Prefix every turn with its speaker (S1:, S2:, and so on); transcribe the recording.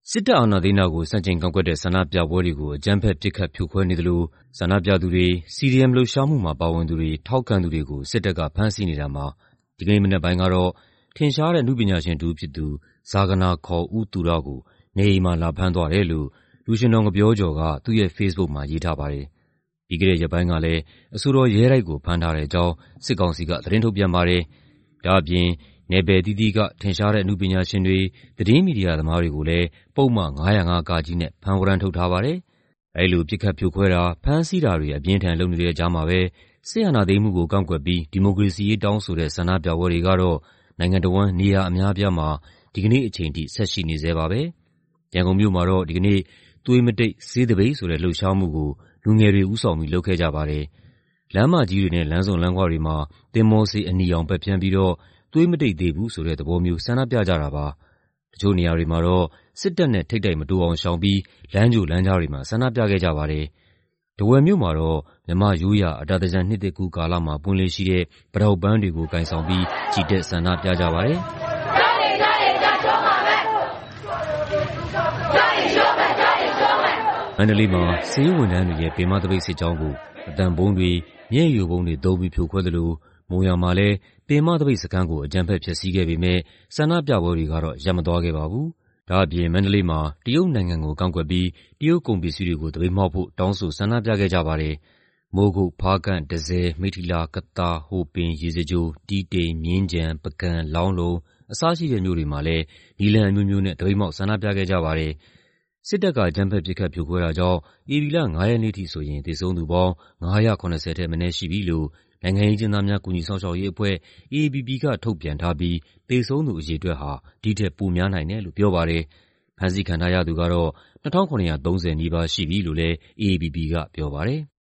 S1: စစ်တပ်အာဏာသိမ်းတာကိုဆန့်ကျင်ကန့်ကွက်တဲ့ဆန္ဒပြပွဲတွေကိုအကြမ်းဖက်ပစ်ခတ်ဖြိုခွဲနေသလိုဆန္ဒပြသူတွေ၊ CDM လှုပ်ရှားမှုမှာပါဝင်သူတွေ၊ထောက်ခံသူတွေကိုစစ်တပ်ကဖမ်းဆီးနေတာမှာဒီကနေ့မနက်ပိုင်းကတော့ထင်ရှားတဲ့နည်းပညာရှင်တစ်ဦးဖြစ်သူဇာဂနာ ခေါ် ဦးသူရကိုနေအိမ်မှာလာဖမ်းသွားတယ်လို့လူရွှင်တော် ငပျောကျော်ကသူ့ရဲ့ဖေ့စ်ဘုတ်မှာရေးထားပါတယ်။ပြီးခဲ့တဲ့ရက်ပိုင်းကလည်းအဆိုတော်ရဲတိုက်ကိုဖမ်းထားတဲ့အကြောင်းစစ်ကောင်စီကသတင်းထုတ်ပြန်ပါတယ်။ဒါ့အပြင်နယ်ပယ်အသီးသီးကထင်ရှားတဲ့အနုပညာရှင်တွေ၊သတင်းမီဒီယာသမားတွေကိုလည်းပုဒ်မ 505(က) နဲ့ဖမ်းဝရမ်းထုတ်ထားပါတယ်။အဲဒီလိုပစ်ခတ်ဖြိုခွဲတာ၊ဖမ်းဆီးတာတွေအပြင်းအထန်လုပ်နေတဲ့ကြားမှာပဲစစ်အာဏာသိမ်းမှုကိုကန့်ကွက်ပြီးဒီမိုကရေစီရေးတောင်းဆိုတဲ့ဆန္ဒပြပွဲတွေကတော့နိုင်ငံတစ်ဝန်းနေရာအများအပြားမှာဒီကနေ့အချိန်ထိဆက်ရှိနေဆဲပါပဲ။ရန်ကုန်မြို့မှာတော့ဒီကနေ့သွေးမတိတ်ဆေးသပိတ်ဆိုတဲ့လှုပ်ရှားမှုကိုလူငယ်တွေဦးဆောင်ပြီးလုပ်ခဲ့ကြပါတယ်။လမ်းမကြီးတွေနဲ့လမ်းဆုံလမ်းခွတွေမှာသင်္ဘောဆေးအနီရောင်ပက်ဖျန်းပြီးတော့သွေးမတိတ်သေးဘူးဆိုတဲ့သဘောမျိုးဆန္ဒပြကြတာပါ။တချို့နေရာတွေမှာတော့စစ်တပ်နဲ့ထိပ်တိုက်မတိုးအောင်ရှောင်ပြီးလမ်းကြိုလမ်းကြားတွေမှာဆန္ဒပြခဲ့ကြပါတယ်။ထားဝယ်မြို့မှာတော့မြန်မာ့ရိုးရာအတာသင်္ကြန်နှစ်သစ်ကူးကာလမှာပွင့်လေ့ရှိတဲ့ပိတောက်ပန်းတွေကိုကိုင်ဆောင်ပြီးချီတက်ဆန္ဒပြကြပါတယ်။မန္တလေးမှာဆေးဝန်ထမ်းတွေရဲ့ပင်မသပိတ်စစ်ကြောင်းကိုအသံဗုံးတွေ၊မျက်ရည်ယိုဗုံးတွေသုံးပြီးဖြိုခွဲသလိုမုံရွာမှာလည်းပင်မသပိတ်စခန်းကိုအကြမ်းဖက်ဖျက်ဆီးခဲ့ပေမယ့်ဆန္ဒပြပွဲတွေကတော့ရပ်မသွားခဲ့ပါဘူး။ဒါ့အပြင်မန္တလေးမှာတရုတ်နိုင်ငံကိုကန့်ကွက်ပြီးတရုတ်ကုန်ပစ္စည်းတွေကိုသပိတ်မှောက်ဖို့တောင်းဆိုဆန္ဒပြခဲ့ကြပါတယ်။မိုးကုတ်၊ဖားကန့်၊တန့်ဆည်၊မိတ္ထီလာ၊ကသာ၊ဟိုပင်၊ရေစကြို၊တီးတိန်၊မြင်းခြံ၊ပုဂံ၊လောင်းလုံအစရှိတဲ့မြို့တွေမှာလည်းနည်းလမ်းအမျိုးမျိုးနဲ့သပိတ်မှောက်ဆန္ဒပြခဲ့ကြပါတယ်။စစ်တပ်ကအကြမ်းဖက်ပစ်ခတ်ဖြိုခွဲတာကြောင့်ဧပြီလ 5 ရက်နေ့ထိဆိုရင်သေဆုံးသူပေါင်း570ထက်မနည်းရှိပြီလို့နိုင်ငံရေးအကျဉ်းသားများကူညီစောင့်ရှောက်ရေးအဖွဲ့ AAPP ကထုတ်ပြန်ထားပြီးသေဆုံးသူအရေအတွက်ဟာဒီထက်ပိုများနိုင်တယ်လို့ပြောပါတယ်။ဖမ်းဆီးခံထားရသူကတော့2730နီးပါးရှိပြီလို့လည်း AAPP ကပြောပါတယ်။